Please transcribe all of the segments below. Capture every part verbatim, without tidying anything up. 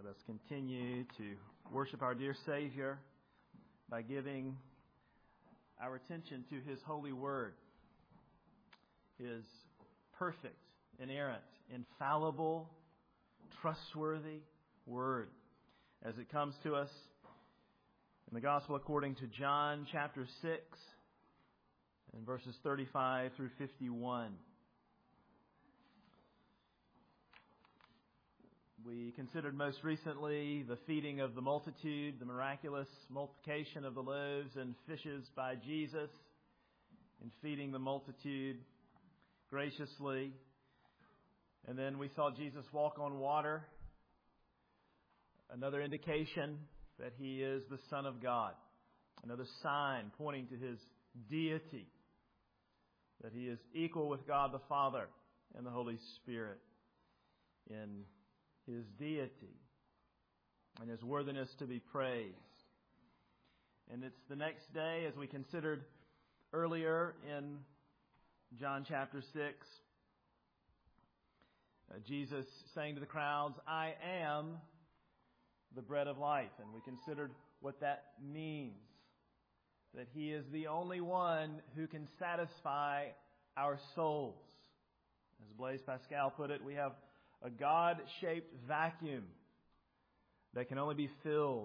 Let us continue to worship our dear Savior by giving our attention to His holy word, His perfect, inerrant, infallible, trustworthy word, as it comes to us in the Gospel according to John chapter six and verses thirty-five through fifty-one. We considered most recently the feeding of the multitude, the miraculous multiplication of the loaves and fishes by Jesus in feeding the multitude graciously. And then we saw Jesus walk on water, another indication that He is the Son of God, another sign pointing to His deity, that He is equal with God the Father and the Holy Spirit in His deity and His worthiness to be praised. And it's the next day, as we considered earlier in John chapter six, uh, Jesus saying to the crowds, "I am the bread of life." And we considered what that means, that He is the only one who can satisfy our souls. As Blaise Pascal put it, we have a God-shaped vacuum that can only be filled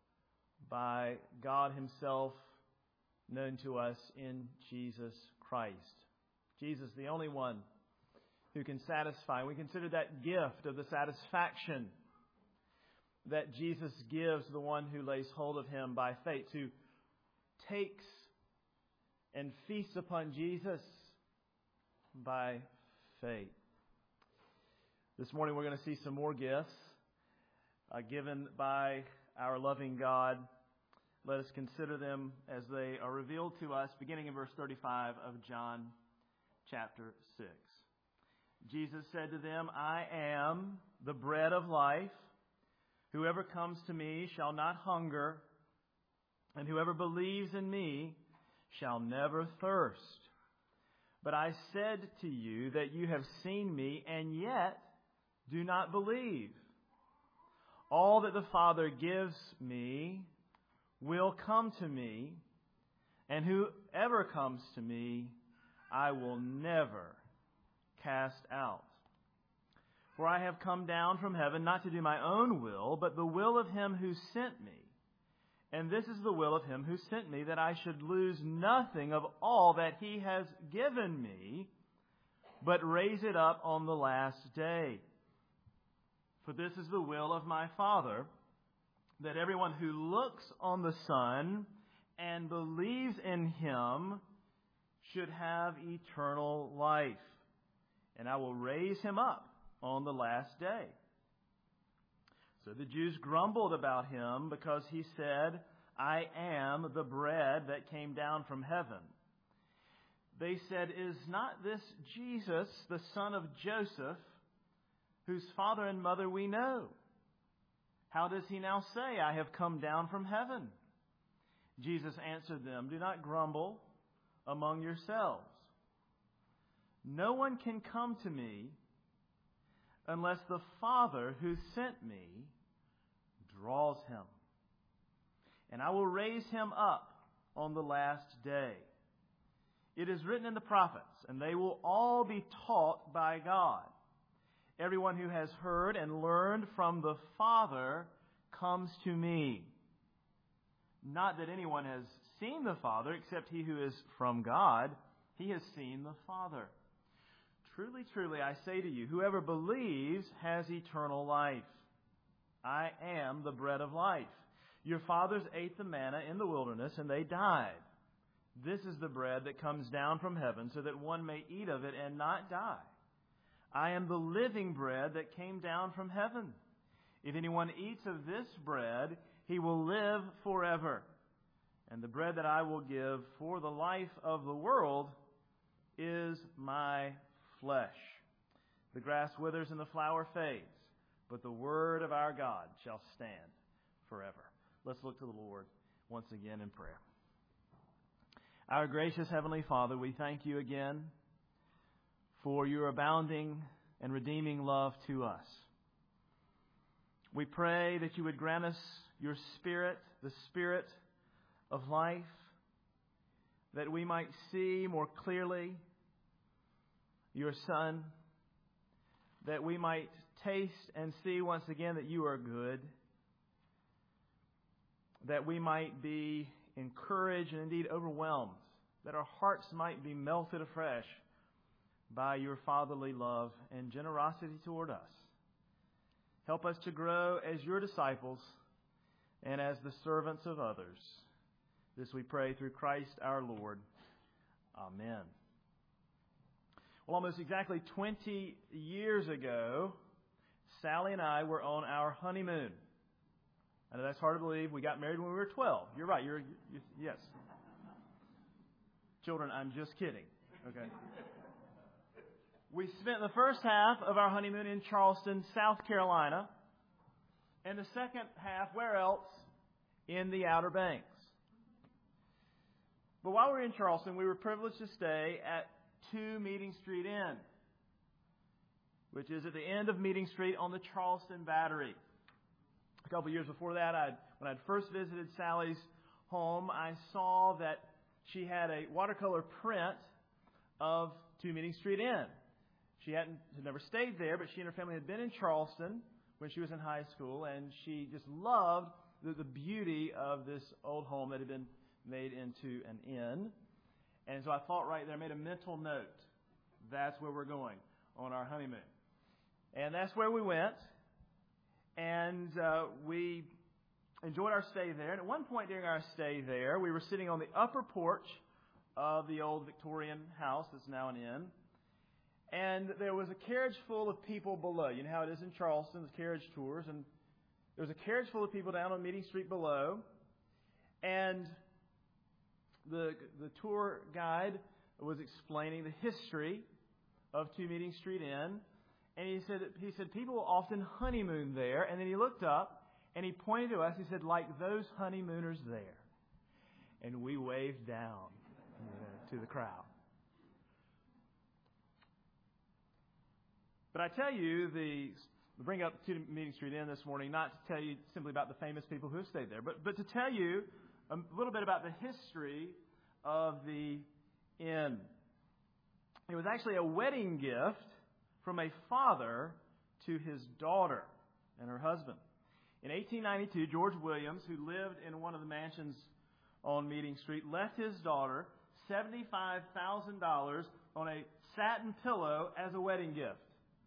by God Himself, known to us in Jesus Christ. Jesus, the only one who can satisfy. We consider that gift of the satisfaction that Jesus gives the one who lays hold of Him by faith, who takes and feasts upon Jesus by faith. This morning we're going to see some more gifts uh, given by our loving God. Let us consider them as they are revealed to us, beginning in verse thirty-five of John chapter six. Jesus said to them, "I am the bread of life. Whoever comes to me shall not hunger, and whoever believes in me shall never thirst. But I said to you that you have seen me, and yet do not believe. All that the Father gives me will come to me, and whoever comes to me, I will never cast out. For I have come down from heaven not to do my own will, but the will of Him who sent me. And this is the will of Him who sent me, that I should lose nothing of all that He has given me, but raise it up on the last day. For this is the will of my Father, that everyone who looks on the Son and believes in Him should have eternal life. And I will raise him up on the last day." So the Jews grumbled about Him because He said, "I am the bread that came down from heaven." They said, "Is not this Jesus, the son of Joseph, whose father and mother we know? How does He now say, 'I have come down from heaven'?" Jesus answered them, "Do not grumble among yourselves. No one can come to me unless the Father who sent me draws him. And I will raise him up on the last day. It is written in the prophets, and they will all be taught by God. Everyone who has heard and learned from the Father comes to me. Not that anyone has seen the Father, except he who is from God. He has seen the Father. Truly, truly, I say to you, whoever believes has eternal life. I am the bread of life. Your fathers ate the manna in the wilderness, and they died. This is the bread that comes down from heaven, so that one may eat of it and not die. I am the living bread that came down from heaven. If anyone eats of this bread, he will live forever. And the bread that I will give for the life of the world is my flesh. The grass withers and the flower fades, but the word of our God shall stand forever. Let's look to the Lord once again in prayer. Our gracious Heavenly Father, we thank you again for your abounding and redeeming love to us. We pray that you would grant us your Spirit, the Spirit of life, that we might see more clearly your Son, that we might taste and see once again that you are good, that we might be encouraged and indeed overwhelmed, that our hearts might be melted afresh by your fatherly love and generosity toward us. Help us to grow as your disciples and as the servants of others. This we pray through Christ our Lord. Amen. Well, almost exactly twenty years ago, Sally and I were on our honeymoon. I know that's hard to believe. We got married when we were twelve. You're right. You're, you, yes. Children, I'm just kidding. Okay. We spent the first half of our honeymoon in Charleston, South Carolina, and the second half, where else? In the Outer Banks. But while we were in Charleston, we were privileged to stay at two Meeting Street Inn, which is at the end of Meeting Street on the Charleston Battery. A couple of years before that, I'd, when I'd first visited Sally's home, I saw that she had a watercolor print of two Meeting Street Inn. She hadn't had never stayed there, but she and her family had been in Charleston when she was in high school, and she just loved the, the beauty of this old home that had been made into an inn. And so I thought right there, I made a mental note. That's where we're going on our honeymoon. And that's where we went. And uh, we enjoyed our stay there. And at one point during our stay there, we were sitting on the upper porch of the old Victorian house that's now an inn. And there was a carriage full of people below. You know how it is in Charleston, the carriage tours. And there was a carriage full of people down on Meeting Street below. And the the tour guide was explaining the history of Two Meeting Street Inn. And he said, he said people often honeymoon there. And then he looked up and he pointed to us. He said, like those honeymooners there. And we waved down to the crowd. But I tell you, the bring up Two Meeting Street Inn this morning, not to tell you simply about the famous people who have stayed there, but, but to tell you a little bit about the history of the inn. It was actually a wedding gift from a father to his daughter and her husband. In eighteen ninety-two, George Williams, who lived in one of the mansions on Meeting Street, left his daughter seventy-five thousand dollars on a satin pillow as a wedding gift.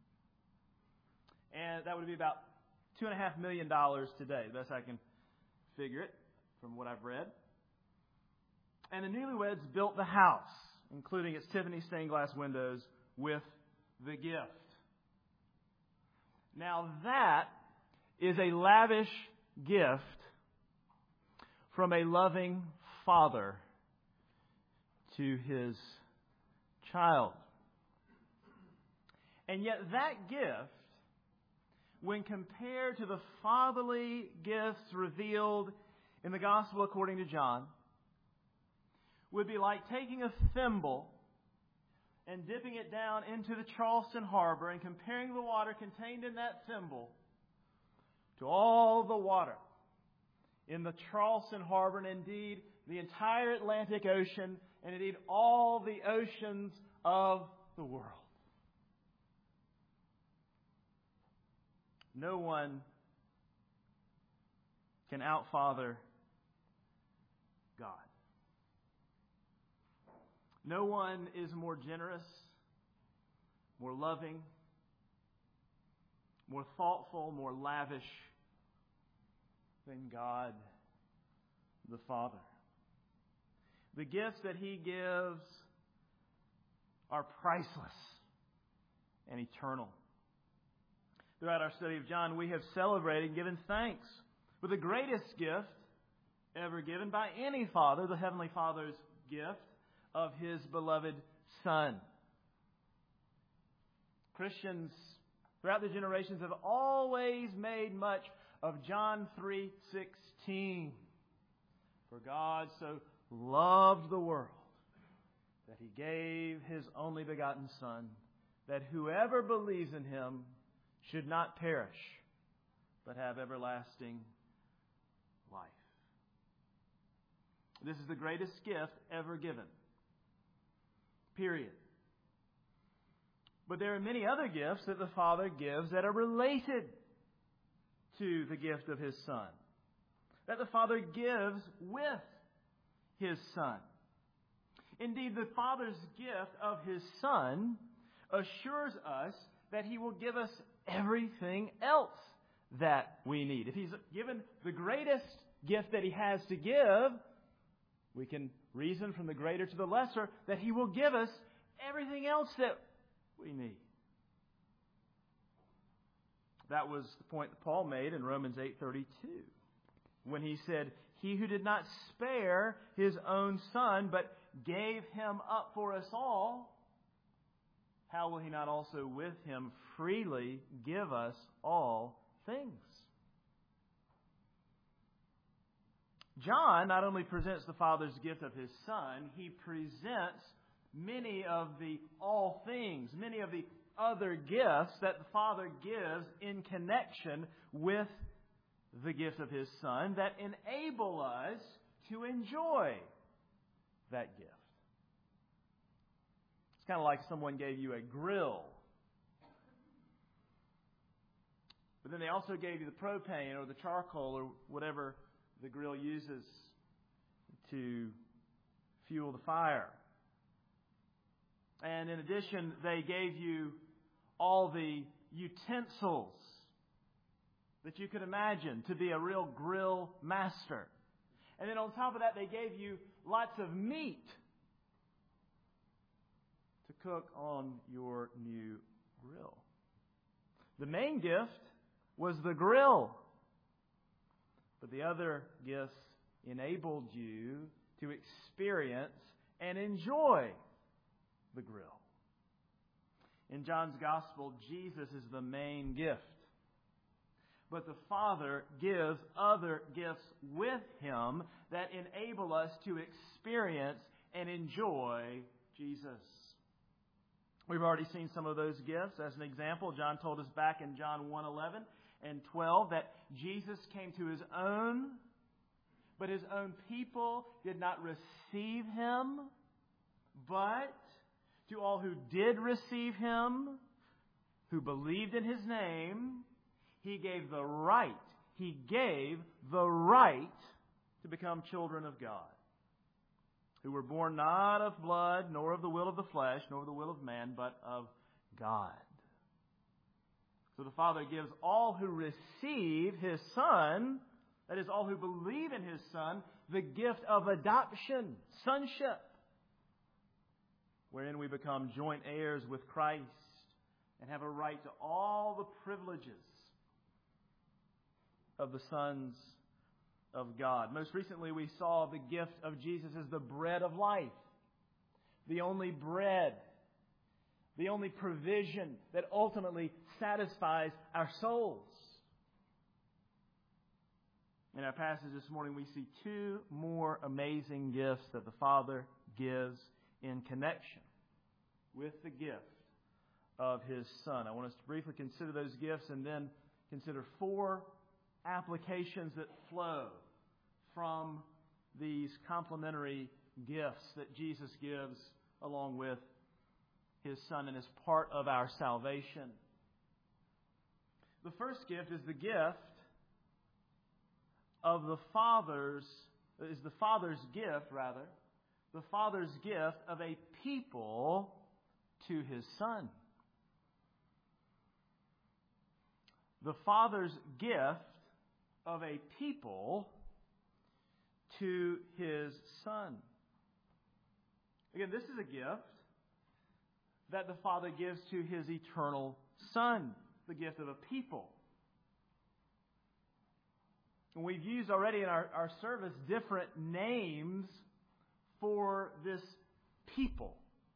And that would be about two point five million dollars today, the best I can figure it from what I've read. And the newlyweds built the house, including its Tiffany stained glass windows, with the gift. Now that is a lavish gift from a loving father to his child. And yet that gift, when compared to the fatherly gifts revealed in the Gospel according to John, would be like taking a thimble and dipping it down into the Charleston Harbor and comparing the water contained in that thimble to all the water in the Charleston Harbor, and indeed the entire Atlantic Ocean, and indeed all the oceans of the world. No one can outfather God. No one is more generous, more loving, more thoughtful, more lavish than God the Father. The gifts that He gives are priceless and eternal. Throughout our study of John, we have celebrated and given thanks for the greatest gift ever given by any father, the Heavenly Father's gift of His beloved Son. Christians throughout the generations have always made much of John three sixteen. For God so loved the world that He gave His only begotten Son, that whoever believes in Him should not perish, but have everlasting life. This is the greatest gift ever given. Period. But there are many other gifts that the Father gives that are related to the gift of His Son, that the Father gives with His Son. Indeed, the Father's gift of His Son assures us that He will give us everything else that we need. If He's given the greatest gift that He has to give, we can reason from the greater to the lesser that He will give us everything else that we need. That was the point that Paul made in Romans eight thirty-two when he said, "He who did not spare His own Son, but gave Him up for us all, how will He not also with Him freely give us all things?" John not only presents the Father's gift of His Son, he presents many of the all things, many of the other gifts that the Father gives in connection with the gift of His Son that enable us to enjoy that gift. It's kind of like someone gave you a grill, but then they also gave you the propane or the charcoal or whatever the grill uses to fuel the fire. And in addition, they gave you all the utensils that you could imagine to be a real grill master. And then on top of that, they gave you lots of meat to cook on your new grill. The main gift was the grill. But the other gifts enabled you to experience and enjoy the grill. In John's Gospel, Jesus is the main gift. But the Father gives other gifts with Him that enable us to experience and enjoy Jesus. We've already seen some of those gifts. As an example, John told us back in John one eleven and twelve that Jesus came to His own, but His own people did not receive Him. But to all who did receive Him, who believed in His name, He gave the right, He gave the right to become children of God, who were born not of blood, nor of the will of the flesh, nor of the will of man, but of God. So the Father gives all who receive His Son, that is, all who believe in His Son, the gift of adoption, sonship, wherein we become joint heirs with Christ and have a right to all the privileges of the sons of God. Most recently, we saw the gift of Jesus as the bread of life, the only bread, the only provision that ultimately satisfies our souls. In our passage this morning, we see two more amazing gifts that the Father gives in connection with the gift of His Son. I want us to briefly consider those gifts and then consider four applications that flow from these complementary gifts that Jesus gives along with His Son and as part of our salvation. The first gift is the gift of the Father's, is the Father's gift, rather, the Father's gift of a people to His Son. The Father's gift of a people to His Son. Again, this is a gift that the Father gives to His eternal Son, the gift of a people. And we've used already in our, our service different names for this people.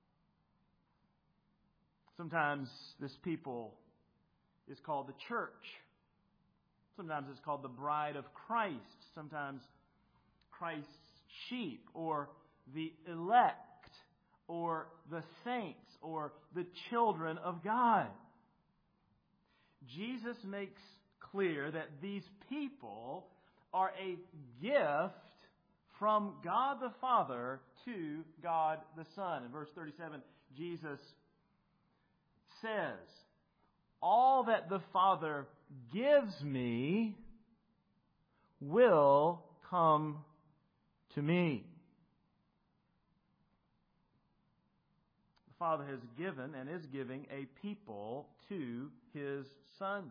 Sometimes this people is called the church. Sometimes it's called the bride of Christ. Sometimes Christ's sheep, or the elect, or the saints, or the children of God. Jesus makes clear that these people are a gift from God the Father to God the Son. In verse thirty-seven, Jesus says, "All that the Father gives me will come to me." The Father has given and is giving a people to His Son.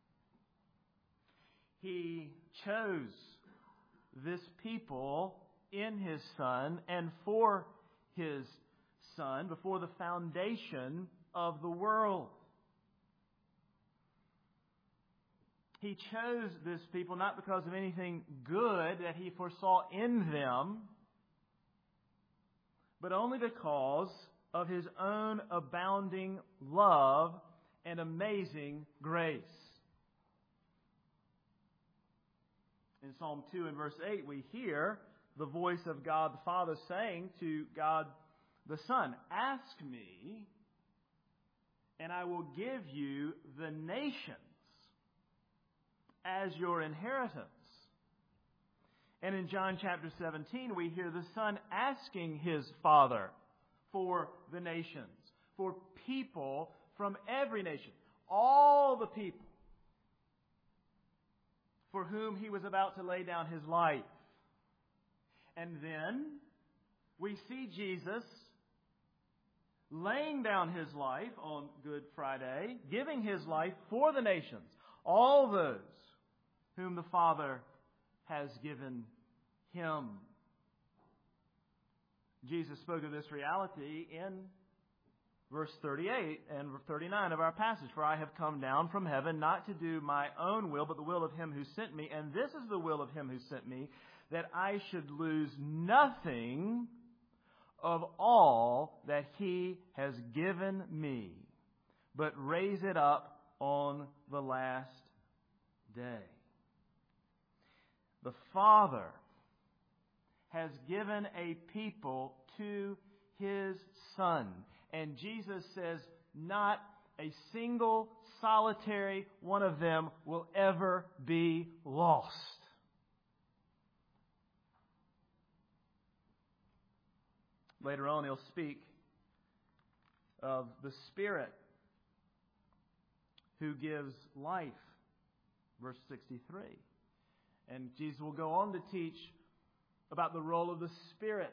He chose this people in His Son and for His Son before the foundation of the world. He chose this people not because of anything good that He foresaw in them, but only because of His own abounding love and amazing grace. In Psalm two and verse eight, we hear the voice of God the Father saying to God the Son, "Ask me, and I will give you the nations as your inheritance." And in John chapter seventeen, we hear the Son asking His Father for the nations, for people from every nation, all the people for whom He was about to lay down His life. And then we see Jesus laying down His life on Good Friday, giving His life for the nations, all those whom the Father has given Him. Jesus spoke of this reality in verse thirty-eight and thirty-nine of our passage. "For I have come down from heaven not to do my own will, but the will of Him who sent me. And this is the will of Him who sent me, that I should lose nothing of all that He has given me, but raise it up on the last day." The Father has given a people to His Son. And Jesus says not a single solitary one of them will ever be lost. Later on, He'll speak of the Spirit who gives life. Verse sixty-three. And Jesus will go on to teach about the role of the Spirit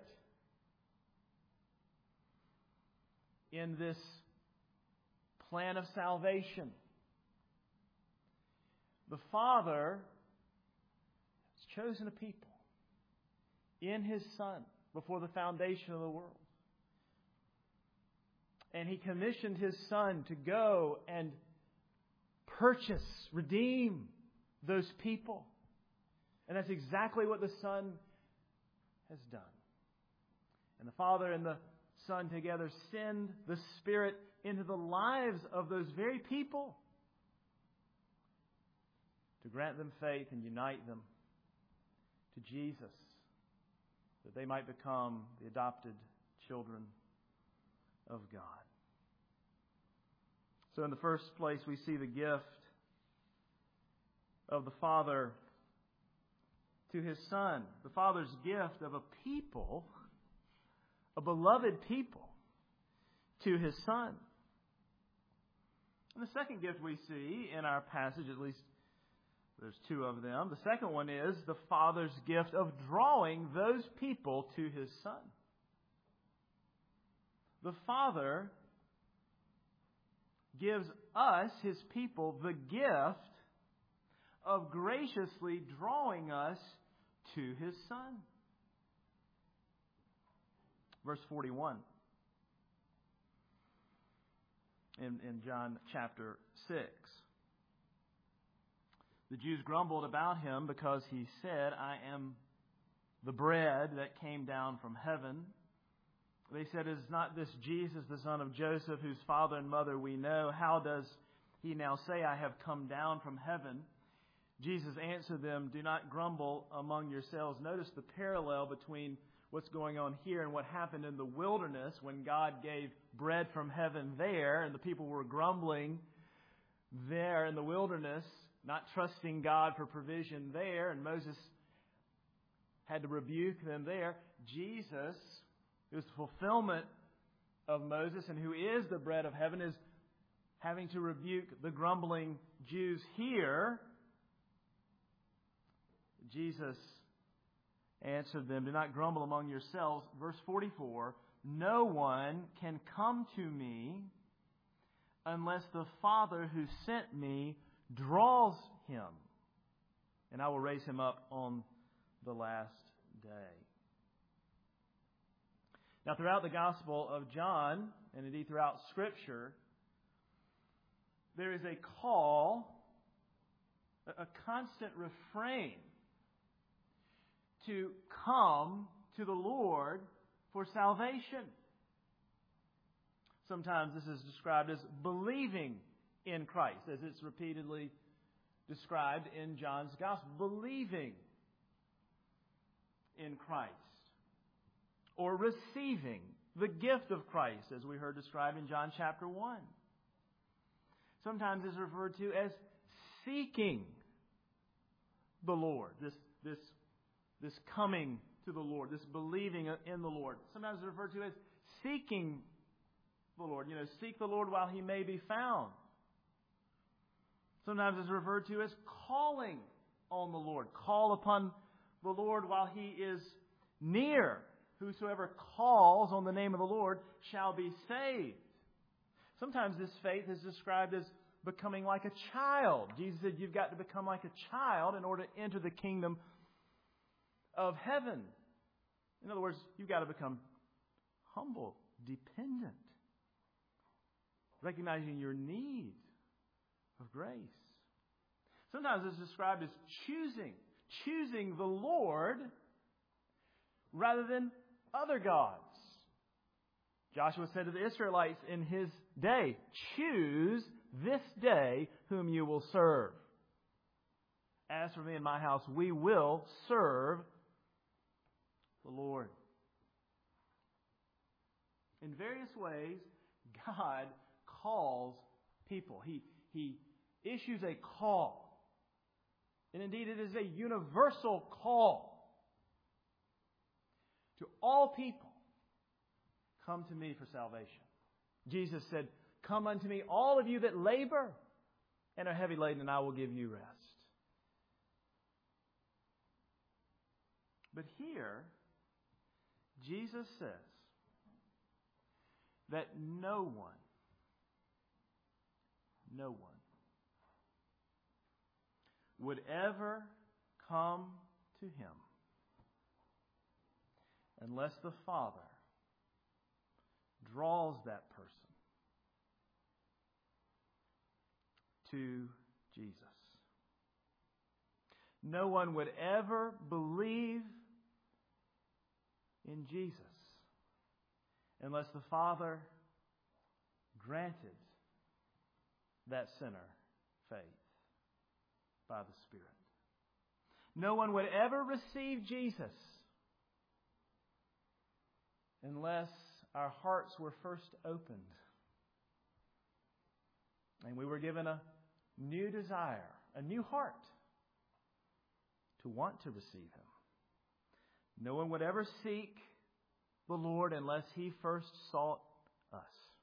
in this plan of salvation. The Father has chosen a people in His Son before the foundation of the world. And He commissioned His Son to go and purchase, redeem those people. And that's exactly what the Son has done. And the Father and the Son together send the Spirit into the lives of those very people to grant them faith and unite them to Jesus, that they might become the adopted children of God. So in the first place, we see the gift of the Father to His Son. The Father's gift of a people, a beloved people, to His Son. And the second gift we see in our passage, at least there's two of them. The second one is the Father's gift of drawing those people to His Son. The Father gives us, His people, the gift of graciously drawing us to His Son. Verse forty-one in, in John chapter six. The Jews grumbled about Him because He said, "I am the bread that came down from heaven." They said, "Is not this Jesus, the son of Joseph, whose father and mother we know? How does He now say, 'I have come down from heaven'?" Jesus answered them, "Do not grumble among yourselves." Notice the parallel between what's going on here and what happened in the wilderness when God gave bread from heaven there and the people were grumbling there in the wilderness not trusting God for provision there, and Moses had to rebuke them there. Jesus, who is the fulfillment of Moses and who is the bread of heaven, is having to rebuke the grumbling Jews here. Jesus answered them, "Do not grumble among yourselves." Verse forty-four, "No one can come to me unless the Father who sent me draws him, and I will raise him up on the last day." Now, throughout the Gospel of John, and indeed throughout Scripture, there is a call, a constant refrain to come to the Lord for salvation. Sometimes this is described as believing in Christ, as it's repeatedly described in John's Gospel. Believing in Christ. Or receiving the gift of Christ, as we heard described in John chapter one. Sometimes it's referred to as seeking the Lord. This, this, this coming to the Lord, this believing in the Lord. Sometimes it's referred to as seeking the Lord. You know, seek the Lord while He may be found. Sometimes it's referred to as calling on the Lord. Call upon the Lord while He is near. Whosoever calls on the name of the Lord shall be saved. Sometimes this faith is described as becoming like a child. Jesus said you've got to become like a child in order to enter the kingdom of heaven. In other words, you've got to become humble, dependent, recognizing your need of grace. Sometimes it's described as choosing, choosing the Lord rather than other gods. Joshua said to the Israelites in his day, "Choose this day whom you will serve. As for me and my house, we will serve the Lord." In various ways, God calls people. He, he issues a call. And indeed, it is a universal call to all people. Come to me for salvation. Jesus said, "Come unto me, all of you that labor and are heavy laden, and I will give you rest." But here, Jesus says that no one, no one would ever come to Him unless the Father draws that person to Jesus. No one would ever believe in Jesus unless the Father granted that sinner faith by the Spirit. No one would ever receive Jesus unless our hearts were first opened and we were given a new desire, a new heart to want to receive Him. No one would ever seek the Lord unless He first sought us.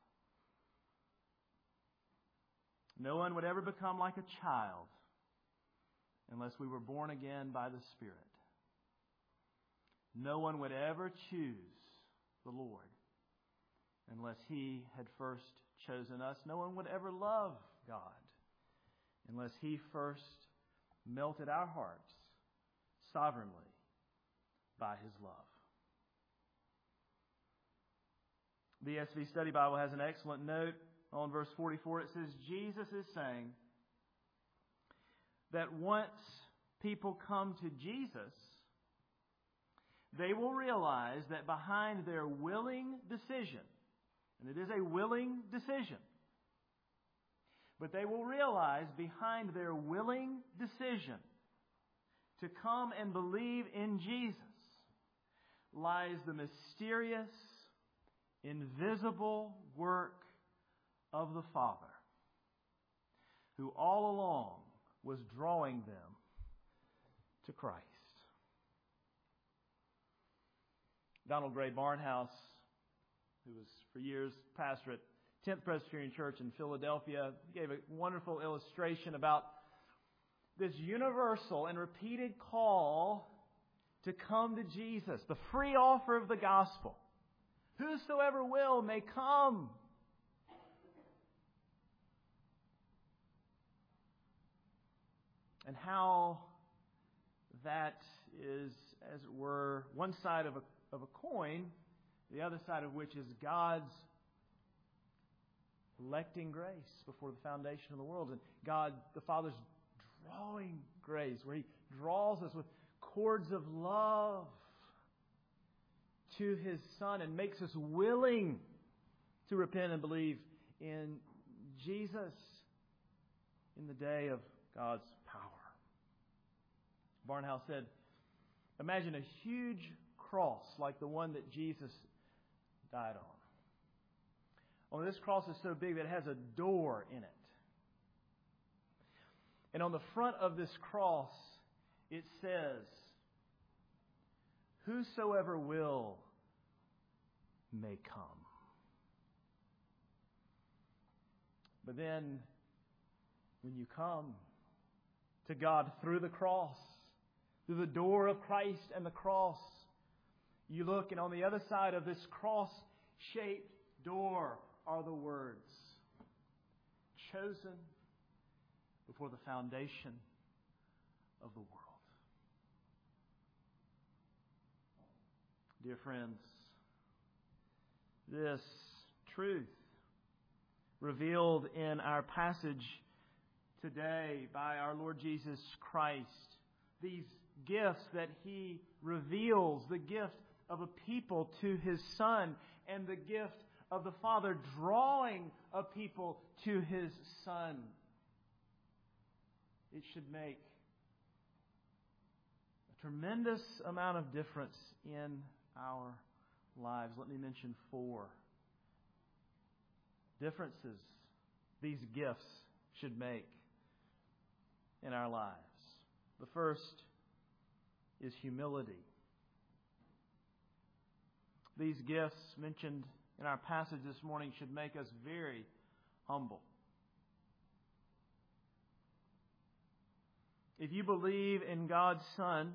No one would ever become like a child unless we were born again by the Spirit. No one would ever choose the Lord unless He had first chosen us. No one would ever love God unless He first melted our hearts sovereignly by His love. The E S V Study Bible has an excellent note on verse forty-four. It says, Jesus is saying that once people come to Jesus, they will realize that behind their willing decision, and it is a willing decision, but they will realize behind their willing decision to come and believe in Jesus lies the mysterious, invisible work of the Father, who all along was drawing them to Christ. Donald Gray Barnhouse, who was for years pastor at tenth Presbyterian Church in Philadelphia, gave a wonderful illustration about this universal and repeated call to come to Jesus, the free offer of the gospel. Whosoever will may come. And how that is, as it were, one side of a, of a coin, the other side of which is God's electing grace before the foundation of the world. And God, the Father's drawing grace, where He draws us with cords of love to His Son and makes us willing to repent and believe in Jesus in the day of God's power. Barnhouse said, imagine a huge cross like the one that Jesus died on. Only this cross is so big that it has a door in it. And on the front of this cross, it says, whosoever will may come. But then, when you come to God through the cross, through the door of Christ and the cross, you look, and on the other side of this cross-shaped door are the words, chosen before the foundation of the world. Dear friends, this truth revealed in our passage today by our Lord Jesus Christ, these gifts that He reveals, the gift of a people to His Son and the gift of the Father drawing a people to His Son, it should make a tremendous amount of difference in our lives. Let me mention four differences these gifts should make in our lives. The first is humility. These gifts mentioned in our passage this morning should make us very humble. If you believe in God's Son,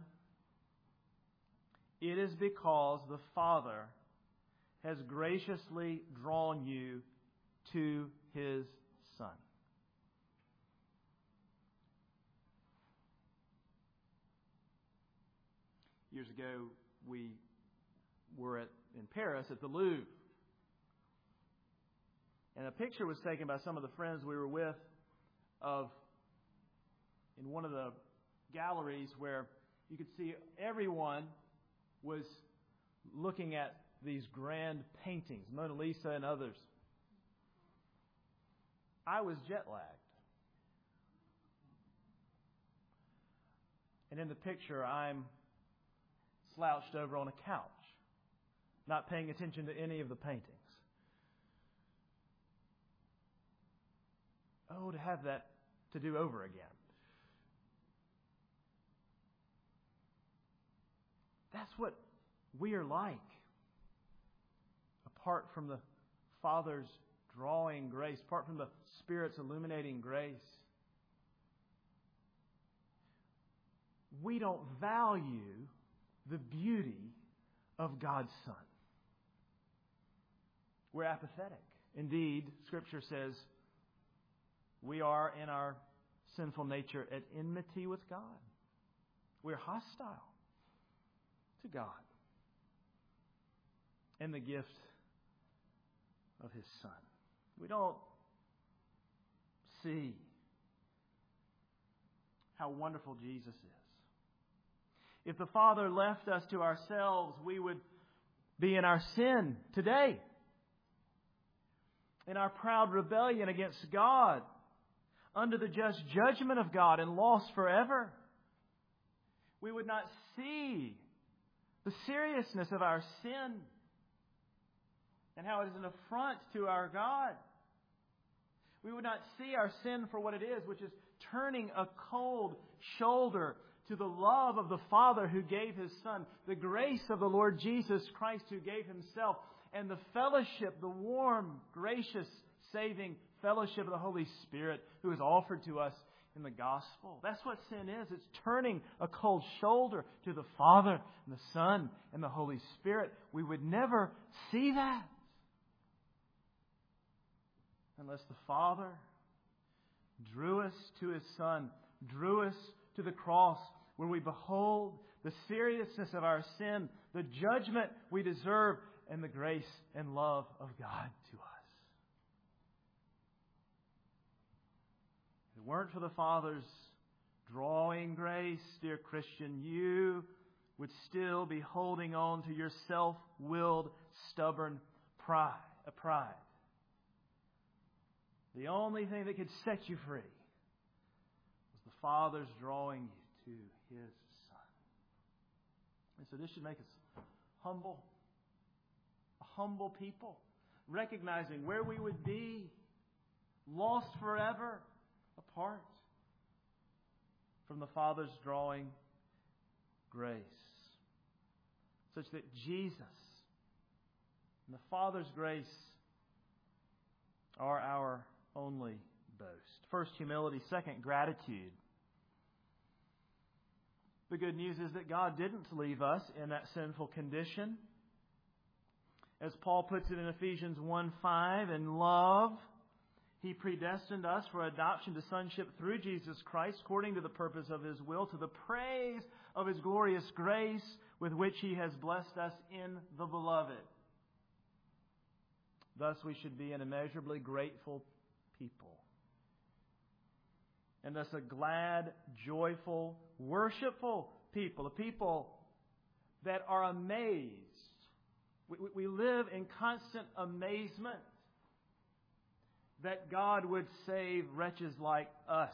it is because the Father has graciously drawn you to His Son. Years ago, we were at, in Paris at the Louvre. And a picture was taken by some of the friends we were with of in one of the galleries where you could see everyone was looking at these grand paintings, Mona Lisa and others. I was jet lagged. And in the picture, I'm slouched over on a couch, not paying attention to any of the paintings. Oh, to have that to do over again. That's what we are like. Apart from the Father's drawing grace, apart from the Spirit's illuminating grace, we don't value the beauty of God's Son. We're apathetic. Indeed, Scripture says we are in our sinful nature at enmity with God. We're hostile to God and the gift of His Son. We don't see how wonderful Jesus is. If the Father left us to ourselves, we would be in our sin today, in our proud rebellion against God, under the just judgment of God and lost forever. We would not see the seriousness of our sin and how it is an affront to our God. We would not see our sin for what it is, which is turning a cold shoulder to the love of the Father who gave His Son, the grace of the Lord Jesus Christ who gave Himself, and the fellowship, the warm, gracious, saving fellowship of the Holy Spirit who is offered to us in the gospel. That's what sin is. It's turning a cold shoulder to the Father and the Son and the Holy Spirit. We would never see that unless the Father drew us to His Son, drew us to the cross, where we behold the seriousness of our sin, the judgment we deserve, and the grace and love of God to us. If it weren't for the Father's drawing grace, dear Christian, you would still be holding on to your self-willed, stubborn pride. A pride. The only thing that could set you free was the Father's drawing you to His Son. And so this should make us humble, a humble people, recognizing where we would be, lost forever, apart from the Father's drawing grace, such that Jesus and the Father's grace are our only boast. First, humility. Second, gratitude. The good news is that God didn't leave us in that sinful condition. As Paul puts it in Ephesians one five, in love, He predestined us for adoption to sonship through Jesus Christ, according to the purpose of His will, to the praise of His glorious grace, with which He has blessed us in the Beloved. Thus we should be an immeasurably grateful people. And thus a glad, joyful, worshipful people. A people that are amazed. We, we live in constant amazement that God would save wretches like us.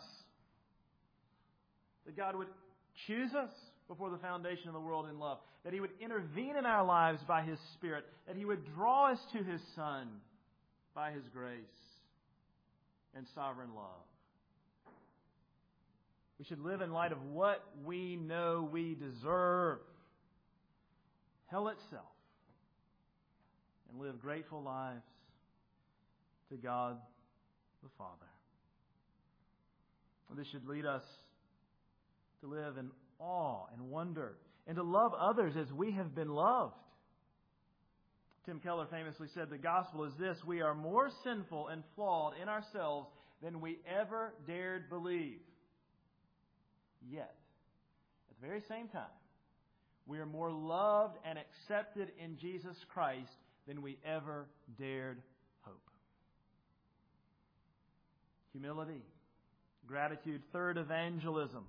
That God would choose us before the foundation of the world in love. That He would intervene in our lives by His Spirit. That He would draw us to His Son by His grace and sovereign love. We should live in light of what we know we deserve. Hell itself. And live grateful lives to God the Father. This should lead us to live in awe and wonder and to love others as we have been loved. Tim Keller famously said, the gospel is this: we are more sinful and flawed in ourselves than we ever dared believe. Yet, at the very same time, we are more loved and accepted in Jesus Christ than we ever dared hope. Humility, gratitude. Third, evangelism.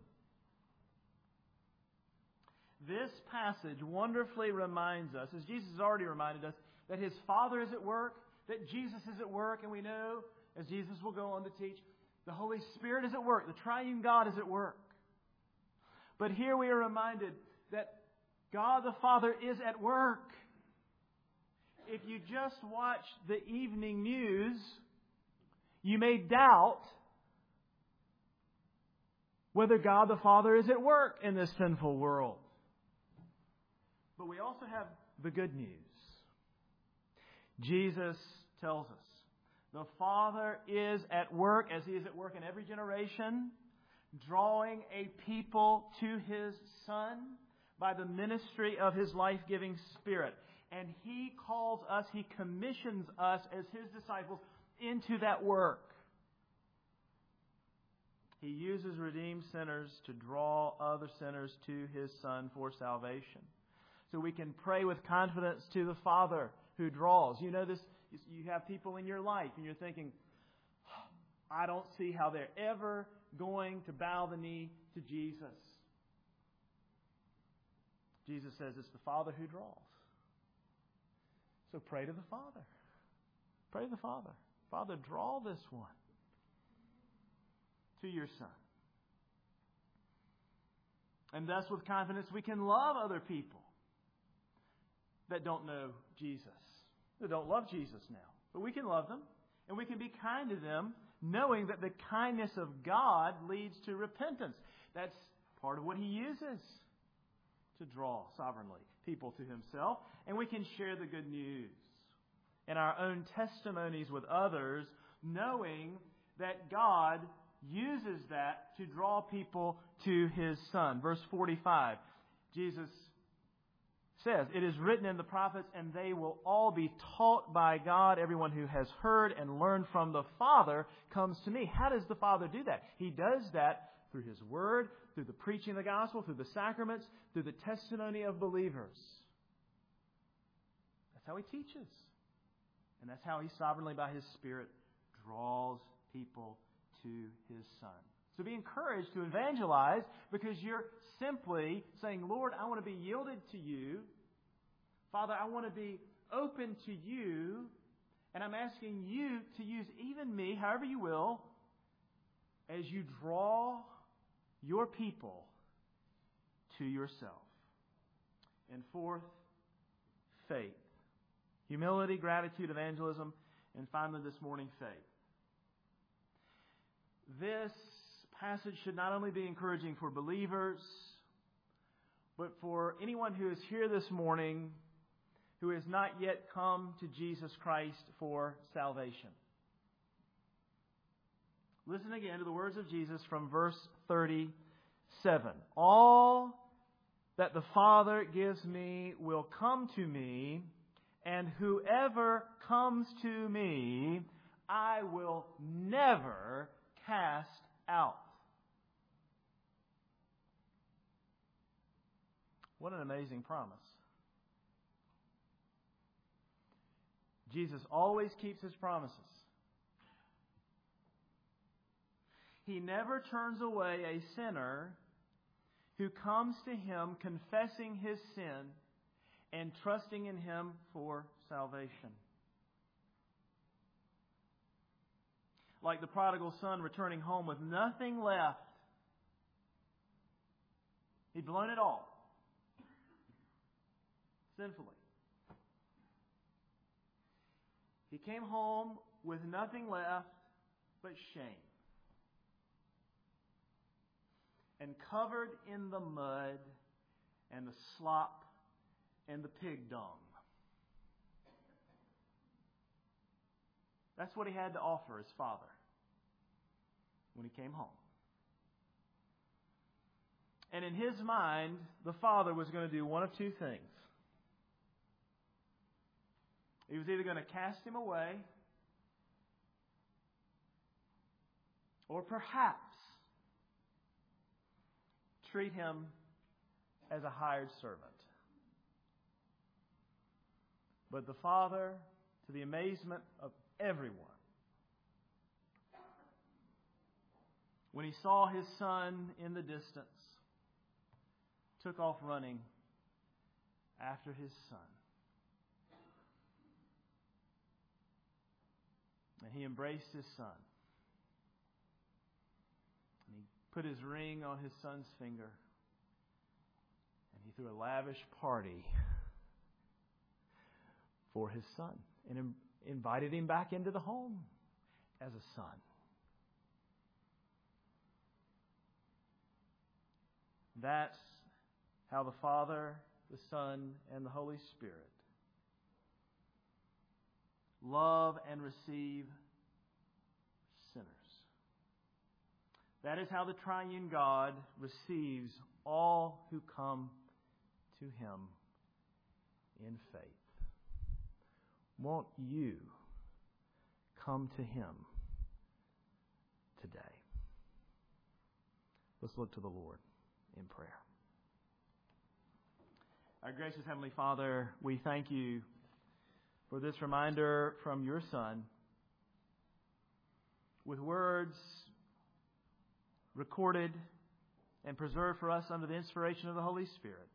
This passage wonderfully reminds us, as Jesus has already reminded us, that His Father is at work, that Jesus is at work, and we know, as Jesus will go on to teach, the Holy Spirit is at work, the triune God is at work. But here we are reminded that God the Father is at work. If you just watch the evening news, you may doubt whether God the Father is at work in this sinful world. But we also have the good news. Jesus tells us the Father is at work, as He is at work in every generation, drawing a people to His Son by the ministry of His life-giving Spirit. And He calls us, He commissions us as His disciples into that work. He uses redeemed sinners to draw other sinners to His Son for salvation. So we can pray with confidence to the Father who draws. You know this, you have people in your life and you're thinking, I don't see how they're ever going to bow the knee to Jesus. Jesus says it's the Father who draws. So pray to the Father. Pray to the Father. Father, draw this one to your Son. And thus with confidence we can love other people that don't know Jesus, that don't love Jesus now. But we can love them, and we can be kind to them, knowing that the kindness of God leads to repentance. That's part of what He uses to draw sovereignly people to Himself. And we can share the good news in our own testimonies with others, knowing that God uses that to draw people to His Son. Verse forty-five, Jesus says, "It is written in the prophets, and they will all be taught by God. Everyone who has heard and learned from the Father comes to me." How does the Father do that? He does that through His Word, through the preaching of the gospel, through the sacraments, through the testimony of believers. That's how He teaches. And that's how He sovereignly, by His Spirit, draws people to His Son. So be encouraged to evangelize, because you're simply saying, "Lord, I want to be yielded to You. Father, I want to be open to You. And I'm asking You to use even me, however You will, as You draw Your people to Yourself." And fourth, faith. Humility, gratitude, evangelism, and finally this morning, faith. This passage should not only be encouraging for believers, but for anyone who is here this morning who has not yet come to Jesus Christ for salvation. Listen again to the words of Jesus from verse thirty-seven. "All that the Father gives me will come to me, and whoever comes to me, I will never cast out." What an amazing promise. Jesus always keeps His promises. He never turns away a sinner who comes to Him confessing his sin and trusting in Him for salvation. Like the prodigal son returning home with nothing left. He'd blown it all. Sinfully. He came home with nothing left but shame. And covered in the mud and the slop and the pig dung. That's what he had to offer his father when he came home. And in his mind, the father was going to do one of two things. He was either going to cast him away, or perhaps treat him as a hired servant. But the father, to the amazement of everyone, when he saw his son in the distance, took off running after his son. And he embraced his son. And he put his ring on his son's finger. And he threw a lavish party for his son. And invited him back into the home as a son. That's how the Father, the Son, and the Holy Spirit love and receive sinners. That is how the triune God receives all who come to Him in faith. Won't you come to Him today? Let's look to the Lord in prayer. Our gracious Heavenly Father, we thank You for this reminder from Your Son, with words recorded and preserved for us under the inspiration of the Holy Spirit,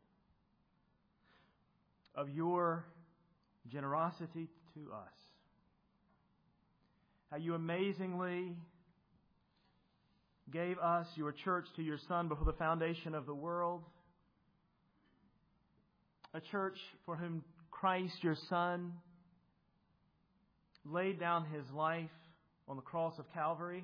of Your generosity to us. How You amazingly gave us, Your church, to Your Son before the foundation of the world. A church for whom Christ, Your Son, laid down His life on the cross of Calvary.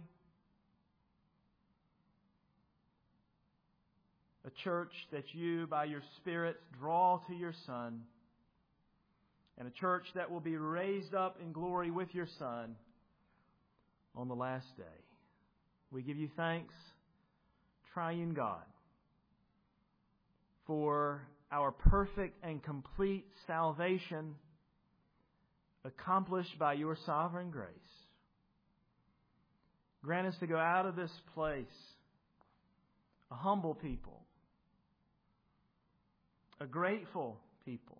A church that you, by your Spirit, draw to your Son. And a church that will be raised up in glory with your Son on the last day. We give you thanks, Triune God, for our perfect and complete salvation accomplished by your sovereign grace. Grant us to go out of this place a humble people, a grateful people,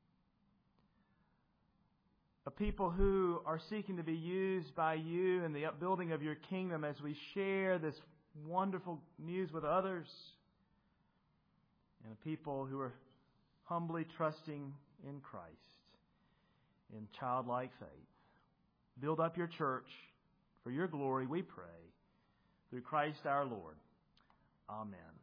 a people who are seeking to be used by you in the upbuilding of your kingdom as we share this wonderful news with others, and a people who are humbly trusting in Christ in childlike faith. Build up your church for your glory, we pray, through Christ our Lord. Amen.